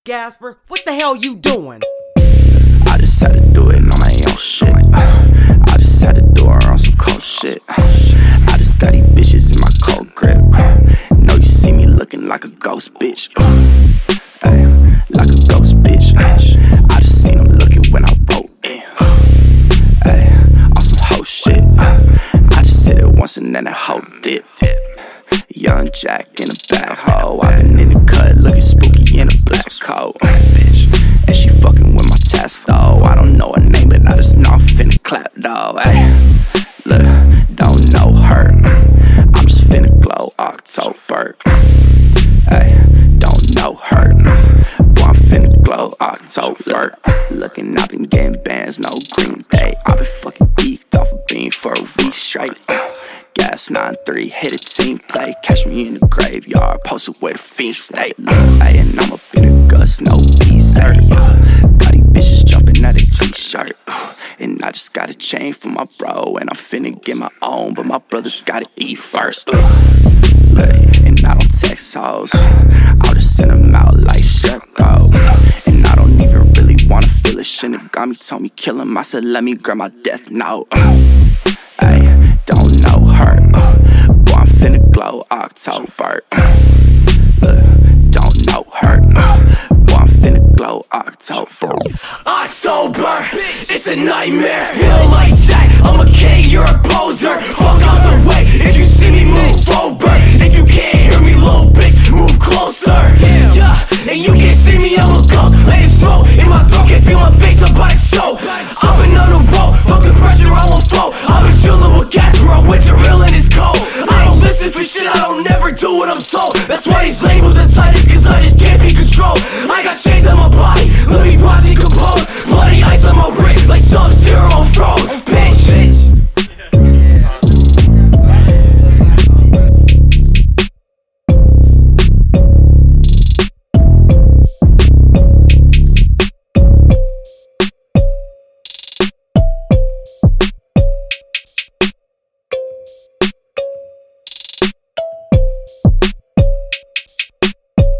Gasper, what the hell you doing? I just had to do it on my own shit. I just had to do it on some cold shit. I just got these bitches in my cold grip. Know you see me looking like a ghost bitch. Ay, like a ghost bitch. I just seen them looking when I wrote it. Ay, on some hoe shit. I just said it once and then that hoe dip. Young Jack in a back hoe. I been in the cut looking spooky in a black coat. And she fucking with my test though. I don't know her name, but I just know I'm finna clap though. Ay, look, don't know her. I'm just finna glow October. Ay, don't know her. Boy, I'm finna glow October. Looking, I've been getting bands, no Green Bay. I've been fucking geeked off a beam for a week straight. Gas 9-3, hit a team play. Catch me in the graveyard, posted where the fiends stay. Ay, and I'm up in the guts, no peace. Got these bitches jumping out a t-shirt. And I just got a chain for my bro, and I'm finna get my own, but my brothers gotta eat first. Look, and I don't text hoes, I'll just send them out like strep bro. And I don't even really wanna feel it. Should've got me, told me kill him. I said let me grab my death note. Ay, don't know her. Boy, I'm finna glow October. Don't know her. Boy, I'm finna glow October. October, it's a nightmare. Feel like Jack, I'm a king, you're a poser. Fuck out the way, if you see me move over. If you can't hear me, little bitch, move closer. Yeah, and you can't see me, I'm a ghost. Let it smoke in my throat, can't feel my face, I'm about to choke. I've been on the road, fucking pressure, I won't float. I've been chillin' with Gasper on winter hill and it's cold. I don't listen for shit, I don't never do what I'm told. That's why these labels inside is cause I just can't be controlled.